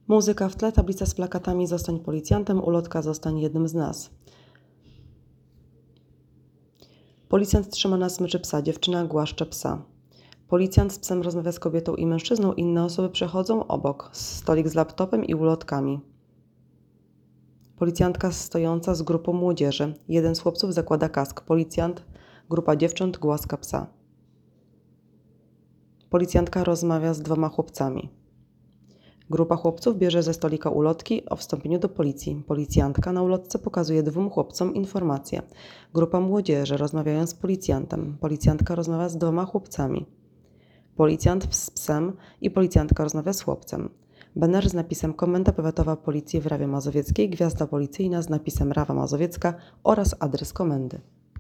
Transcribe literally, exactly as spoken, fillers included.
Muzyka w tle, tablica z plakatami „Zostań policjantem”, ulotka „Zostań jednym z nas”. Policjant trzyma na smyczy psa, dziewczyna głaszcze psa. Policjant z psem rozmawia z kobietą i mężczyzną, inne osoby przechodzą obok. Stolik z laptopem i ulotkami. Policjantka stojąca z grupą młodzieży. Jeden z chłopców zakłada kask. Policjant, grupa dziewcząt głaska psa. Policjantka rozmawia z dwoma chłopcami. Grupa chłopców bierze ze stolika ulotki o wstąpieniu do policji. Policjantka na ulotce pokazuje dwóm chłopcom informacje. Grupa młodzieży rozmawiają z policjantem. Policjantka rozmawia z dwoma chłopcami. Policjant z psem i policjantka rozmawia z chłopcem. Baner z napisem Komenda Powiatowa Policji w Rawie Mazowieckiej, gwiazda policyjna z napisem Rawa Mazowiecka oraz adres komendy.